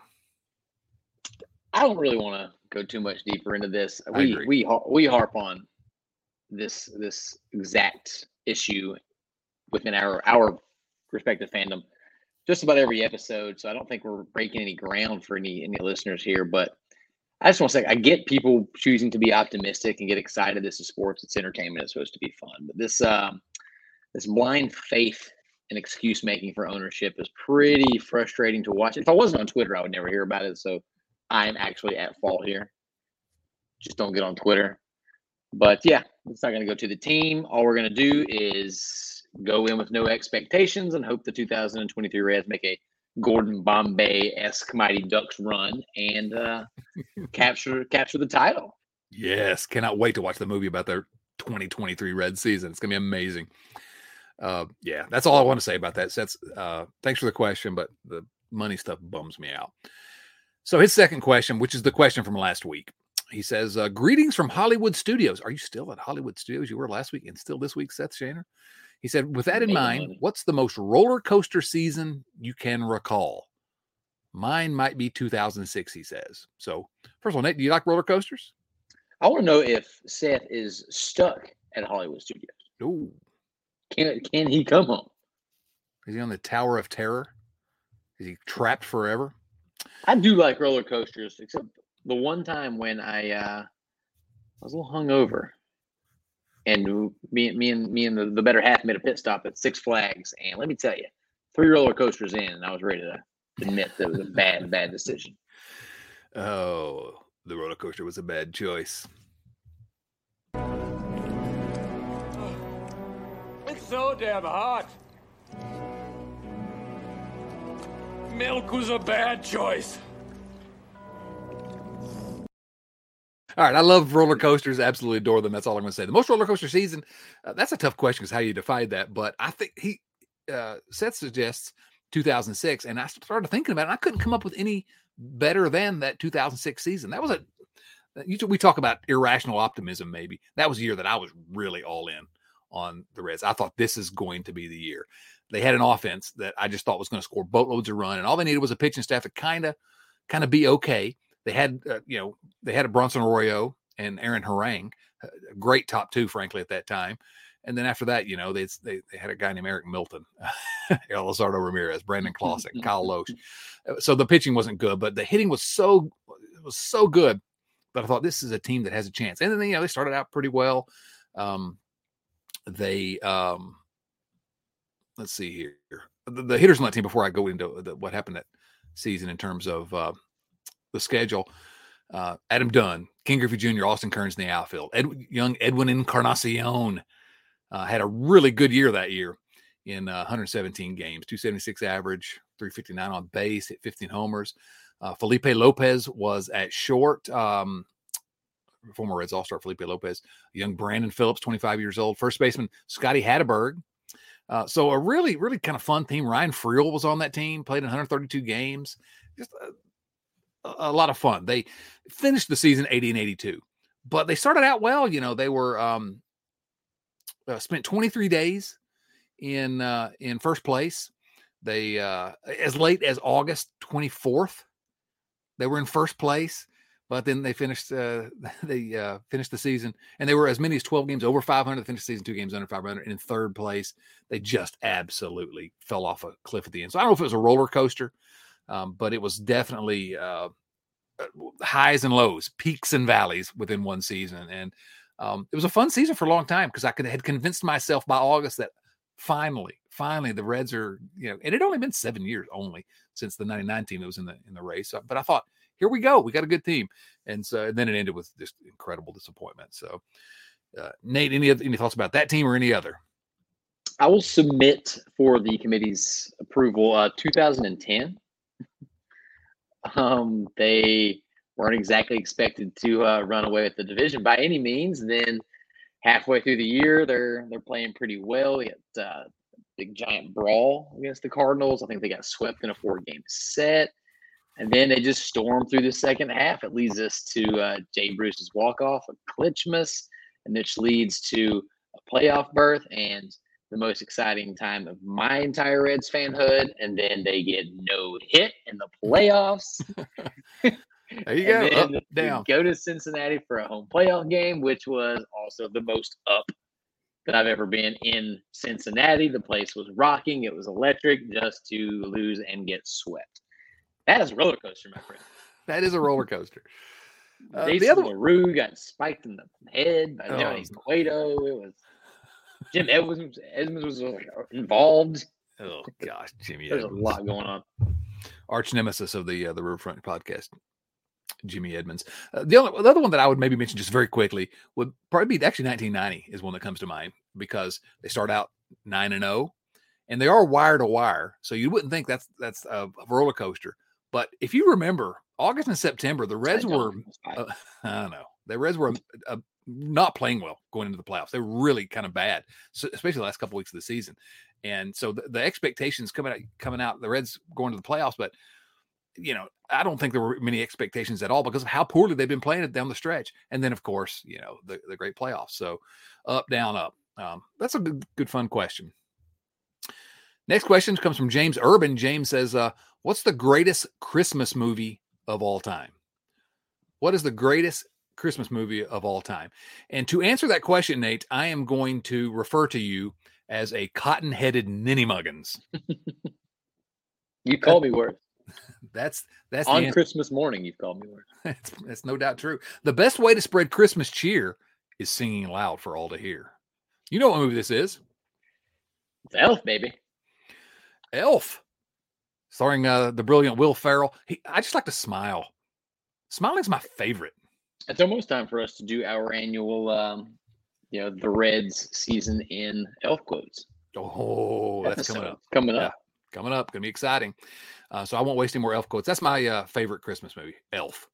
I don't really want to go too much deeper into this. agree. We harp on this exact issue within our respective fandom just about every episode. So I don't think we're breaking any ground for any listeners here, but I just want to say I get people choosing to be optimistic and get excited. This is sports. It's entertainment. It's supposed to be fun. But this blind faith and excuse making for ownership is pretty frustrating to watch. If I wasn't on Twitter, I would never hear about it. So I'm actually at fault here. Just don't get on Twitter. But yeah, it's not going to go to the team. All we're going to do is go in with no expectations and hope the 2023 Reds make a Gordon Bombay-esque Mighty Ducks run and capture the title. Yes, cannot wait to watch the movie about their 2023 Red season. It's going to be amazing. Yeah, that's all I want to say about that. Thanks for the question, but the money stuff bums me out. So his second question, which is the question from last week, he says, greetings from Hollywood Studios. Are you still at Hollywood Studios? You were last week and still this week, Seth Shaner? He said, with that in mind, what's the most roller coaster season you can recall? Mine might be 2006, he says. So, first of all, Nate, do you like roller coasters? I want to know if Seth is stuck at Hollywood Studios. Ooh. Can he come home? Is he on the Tower of Terror? Is he trapped forever? I do like roller coasters, except the one time when I was a little hungover. And me and the better half made a pit stop at Six Flags. And let me tell you, 3 roller coasters in, and I was ready to admit that it was a bad decision. Oh, the roller coaster was a bad choice. It's so damn hot. Milk was a bad choice. All right, I love roller coasters. Absolutely adore them. That's all I'm going to say. The most roller coaster season, that's a tough question because how you define that. But I think Seth suggests 2006, and I started thinking about it. And I couldn't come up with any better than that 2006 season. That was we talk about irrational optimism. Maybe that was a year that I was really all in on the Reds. I thought this is going to be the year. They had an offense that I just thought was going to score boatloads of run, and all they needed was a pitching staff to kind of be okay. They had, they had a Bronson Arroyo and Aaron Harang, a great top 2, frankly, at that time. And then after that, they had a guy named Eric Milton, Elizardo Ramirez, Brandon Clausen, Kyle Loesch. So the pitching wasn't good, but the hitting was so good that I thought this is a team that has a chance. And then, they started out pretty well. Let's see here. The hitters on that team, before I go into what happened that season in terms of the schedule, Adam Dunn, King Griffey Jr., Austin Kearns in the outfield. Young Edwin Encarnacion had a really good year that year in 117 games, 276 average, 359 on base, hit 15 homers. Felipe Lopez was at short. Former Reds All-Star Felipe Lopez. Young Brandon Phillips, 25 years old. First baseman Scotty Hatteberg. So a really, really kind of fun team. Ryan Friel was on that team, played in 132 games. Just a lot of fun. They finished the season 80-82, but they started out well. They were spent 23 days in first place. They as late as August 24th, they were in first place. But then they finished the season, and they were as many as 12 games over 500. They finished the season 2 games under 500. And in third place, they just absolutely fell off a cliff at the end. So I don't know if it was a roller coaster, but it was definitely highs and lows, peaks and valleys within one season. And it was a fun season for a long time because I had convinced myself by August that finally the Reds are, and it had only been 7 years only since the 99 team that was in the race. But I thought, here we go. We got a good team. And so then it ended with just incredible disappointment. So, Nate, any thoughts about that team or any other? I will submit for the committee's approval 2010. They weren't exactly expected to run away with the division by any means. And then halfway through the year, they're playing pretty well. We had big giant brawl against the Cardinals. I think they got swept in a 4-game set. And then they just stormed through the second half. It leads us to Jay Bruce's walk-off of Klitschmus, and which leads to a playoff berth and the most exciting time of my entire Reds fanhood. And then they get no hit in the playoffs. There you go. Up, down. Go to Cincinnati for a home playoff game, which was also the most up that I've ever been in Cincinnati. The place was rocking. It was electric just to lose and get swept. That is a roller coaster, my friend. That is a roller coaster. Jason LaRue got spiked in the head by Johnny Cueto. It was Jim Edmonds was involved. Oh gosh, Jimmy There's Edmonds. A lot going on. Arch nemesis of the Riverfront podcast, Jimmy Edmonds. The other one that I would maybe mention just very quickly would probably be actually 1990 is one that comes to mind because they start out 9-0, and they are wire to wire, so you wouldn't think that's a roller coaster. But if you remember, August and September, the Reds were, I don't know, the Reds were not playing well going into the playoffs. They were really kind of bad, so, especially the last couple of weeks of the season. And so the expectations coming out, the Reds going to the playoffs, but I don't think there were many expectations at all because of how poorly they've been playing it down the stretch. And then, of course, the great playoffs. So up, down, up. That's a good, fun question. Next question comes from James Urban. James says, what's the greatest Christmas movie of all time? What is the greatest Christmas movie of all time? And to answer that question, Nate, I am going to refer to you as a cotton-headed ninny-muggins. You call me worse. That's on Christmas morning. You've called me worse. That's no doubt true. The best way to spread Christmas cheer is singing loud for all to hear. You know what movie this is? It's Elf, baby. Elf, starring the brilliant Will Ferrell. I just like to smile. Smiling's my favorite. It's almost time for us to do our annual, the Reds season in Elf quotes. Oh, that's coming up. Coming up. Going to be exciting. So I won't waste any more Elf quotes. That's my favorite Christmas movie, Elf.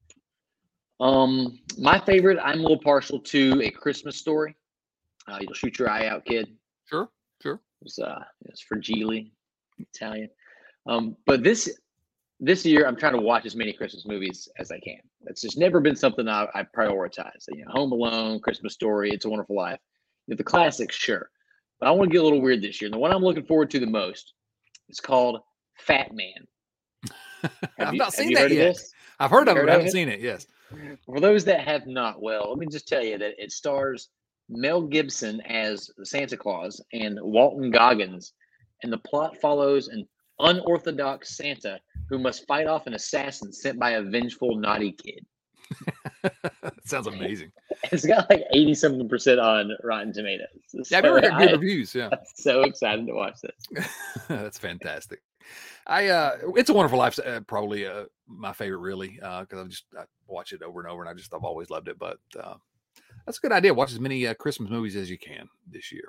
My favorite, I'm a little partial to A Christmas Story. You'll shoot your eye out, kid. Sure. It's for Geely, Italian. But this year, I'm trying to watch as many Christmas movies as I can. It's just never been something I prioritize. Home Alone, Christmas Story, It's a Wonderful Life. The classics, sure. But I want to get a little weird this year. And the one I'm looking forward to the most is called Fat Man. I've not seen that yet. I've heard of it, but I haven't seen it. Yes. For those that have not, let me just tell you that it stars Mel Gibson as Santa Claus and Walton Goggins, and the plot follows an unorthodox Santa who must fight off an assassin sent by a vengeful, naughty kid. That sounds amazing. It's got like 80-something% on Rotten Tomatoes. Yeah, I've heard good reviews. Yeah, I'm so excited to watch this. That's fantastic. It's a Wonderful Life, probably my favorite, really, because I watch it over and over, and I've always loved it. But that's a good idea. Watch as many Christmas movies as you can this year.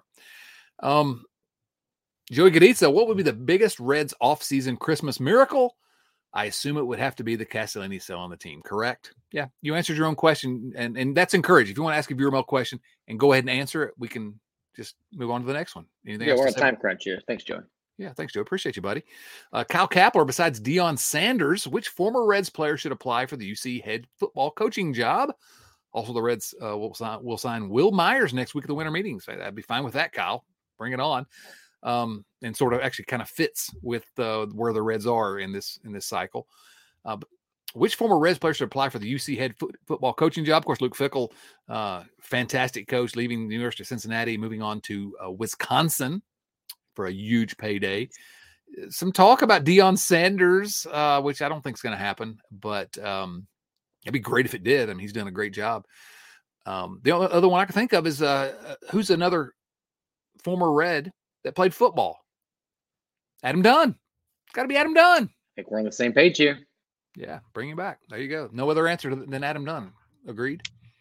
Joey Gaditza, what would be the biggest Reds off-season Christmas miracle? I assume it would have to be the Castellini sell on the team, correct? Yeah, you answered your own question, and that's encouraged. If you want to ask a viewer mail question and go ahead and answer it, we can just move on to the next one. Anything else we're on time crunch here. Thanks, Joey. Yeah, thanks, Joe. Appreciate you, buddy. Kyle Kapler, besides Deion Sanders, which former Reds player should apply for the UC head football coaching job? Also, the Reds will sign Will Myers next week at the winter meetings. I'd be fine with that, Kyle. Bring it on. And sort of actually kind of fits with where the Reds are in this cycle. Which former Reds player should apply for the UC head football coaching job? Of course, Luke Fickell, fantastic coach, leaving the University of Cincinnati, moving on to Wisconsin for a huge payday. Some talk about Deion Sanders, which I don't think is going to happen, but it'd be great if it did. I mean, he's done a great job. The other one I can think of is who's another former Red that played football? Adam Dunn. It's got to be Adam Dunn. I think we're on the same page here. Yeah, bring him back. There you go. No other answer than Adam Dunn. Agreed?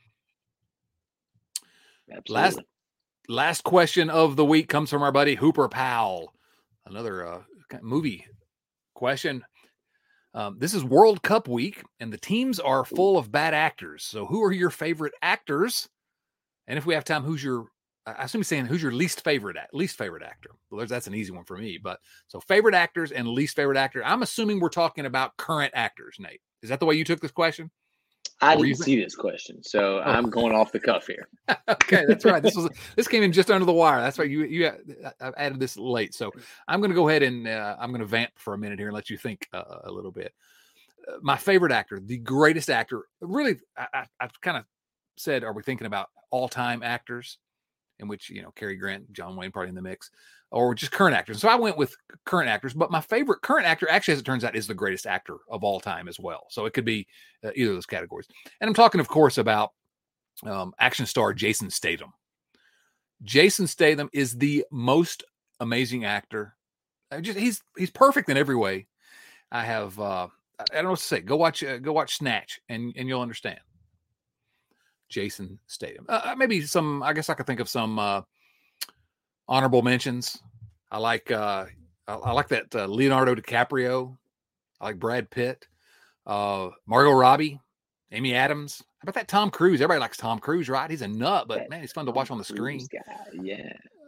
Absolutely. Last question of the week comes from our buddy Hooper Powell. Another movie question. This is World Cup week, and the teams are full of bad actors. So who are your favorite actors? And if we have time, who's your least favorite actor? Well, that's an easy one for me. But so favorite actors and least favorite actor. I'm assuming we're talking about current actors, Nate. Is that the way you took this question? I didn't see this question, so I'm going off the cuff here. Okay, that's right. This came in just under the wire. That's right. I've added this late, so I'm going to go ahead and I'm going to vamp for a minute here and let you think a little bit. My favorite actor, the greatest actor. Really, I've kind of said, are we thinking about all-time actors? In which, Cary Grant, John Wayne probably in the mix, or just current actors. So I went with current actors, but my favorite current actor, actually, as it turns out, is the greatest actor of all time as well. So it could be either of those categories. And I'm talking, of course, about action star Jason Statham. Jason Statham is the most amazing actor. He's perfect in every way. I don't know what to say. Go watch Snatch, and you'll understand. Jason Statham. Maybe some. I guess I could think of some honorable mentions. I like that Leonardo DiCaprio. I like Brad Pitt, Margot Robbie, Amy Adams. How about that Tom Cruise? Everybody likes Tom Cruise, right? He's a nut, but man, he's fun to watch on the screen. Yeah.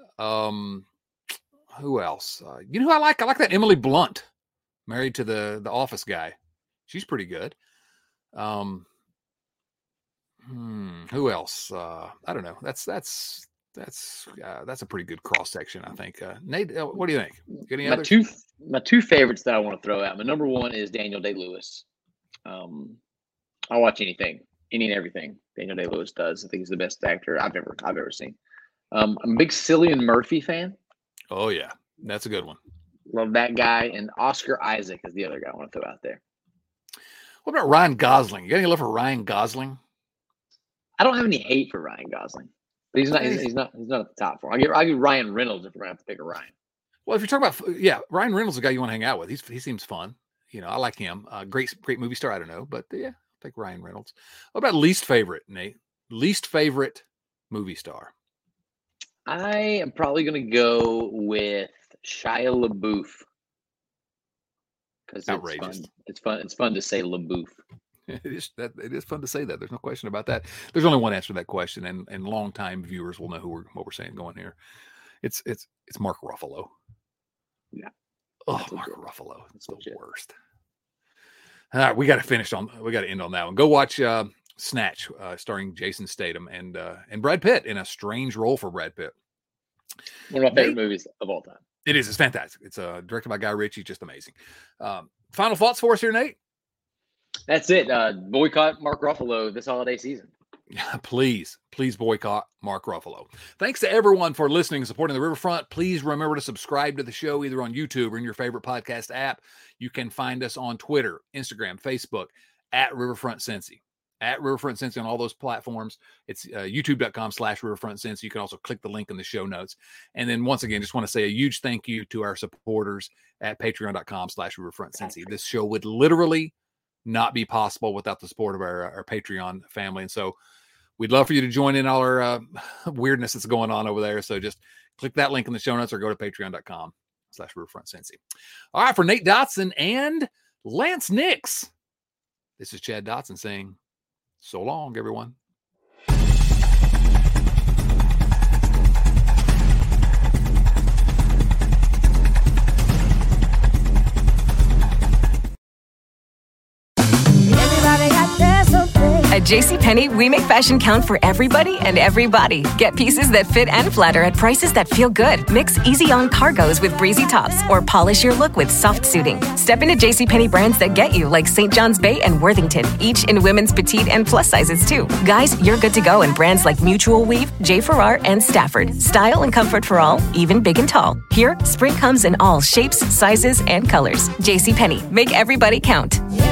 Who else? You know who I like? I like that Emily Blunt, married to the Office guy. She's pretty good. Who else? I don't know. That's a pretty good cross section, I think. Nate, what do you think? Any others? My two favorites that I want to throw out. My number one is Daniel Day-Lewis. I'll watch any and everything Daniel Day-Lewis does. I think he's the best actor I've ever seen. I'm a big Cillian Murphy fan. Oh yeah, that's a good one. Love that guy. And Oscar Isaac is the other guy I want to throw out there. What about Ryan Gosling? You got any love for Ryan Gosling? I don't have any hate for Ryan Gosling, but he's not at the top four. I give Ryan Reynolds if we're gonna have to pick a Ryan. Well, if you're talking about Ryan Reynolds is the guy you want to hang out with. He seems fun. I like him. Great movie star. I don't know, but yeah, I'll pick Ryan Reynolds. What about least favorite, Nate? Least favorite movie star? I am probably gonna go with Shia LaBeouf because it's fun. It's fun to say LaBeouf. It is fun to say that. There's no question about that. There's only one answer to that question, and longtime viewers will know what we're saying going here. It's Mark Ruffalo. Yeah. Oh, Mark Ruffalo. It's the worst. All right, we got to end on that one. Go watch Snatch, starring Jason Statham and Brad Pitt in a strange role for Brad Pitt. One of my favorite movies of all time. It is. It's fantastic. It's directed by Guy Ritchie. Just amazing. Final thoughts for us here, Nate? That's it. Boycott Mark Ruffalo this holiday season. Please boycott Mark Ruffalo. Thanks to everyone for listening and supporting the Riverfront. Please remember to subscribe to the show either on YouTube or in your favorite podcast app. You can find us on Twitter, Instagram, Facebook at Riverfront Cincy. At Riverfront Cincy on all those platforms. It's youtube.com/Riverfront Cincy. You can also click the link in the show notes. And then once again, just want to say a huge thank you to our supporters at patreon.com/Riverfront Cincy. This show would literally not be possible without the support of our Patreon family. And so we'd love for you to join in all our weirdness that's going on over there. So just click that link in the show notes or go to patreon.com/Riverfront Cincy. All right, for Nate Dotson and Lance Nix, this is Chad Dotson saying so long, everyone. JCPenney, we make fashion count for everybody and everybody. Get pieces that fit and flatter at prices that feel good. Mix easy-on cargos with breezy tops or polish your look with soft suiting. Step into JCPenney brands that get you, like St. John's Bay and Worthington, each in women's petite and plus sizes too. Guys, you're good to go in brands like Mutual Weave, J. Farrar, and Stafford. Style and comfort for all, even big and tall. Here, spring comes in all shapes, sizes, and colors. JCPenney, make everybody count.